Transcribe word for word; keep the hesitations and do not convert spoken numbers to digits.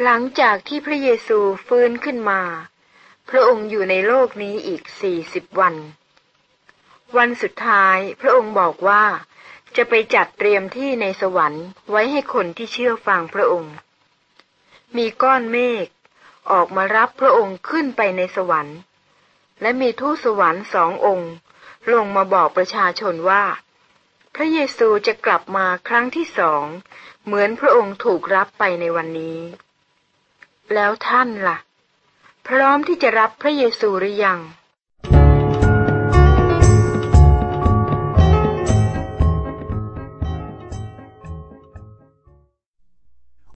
หลังจากที่พระเยซูฟื้นขึ้นมาพระองค์อยู่ในโลกนี้อีกสี่สิบวันวันสุดท้ายพระองค์บอกว่าจะไปจัดเตรียมที่ในสวรรค์ไว้ให้คนที่เชื่อฟังพระองค์มีก้อนเมฆออกมารับพระองค์ขึ้นไปในสวรรค์และมีทูตสวรรค์สององค์ลงมาบอกประชาชนว่าพระเยซูจะกลับมาครั้งที่สองเหมือนพระองค์ถูกรับไปในวันนี้แล้วท่านล่ะพร้อมที่จะรับพระเยซูหรือยัง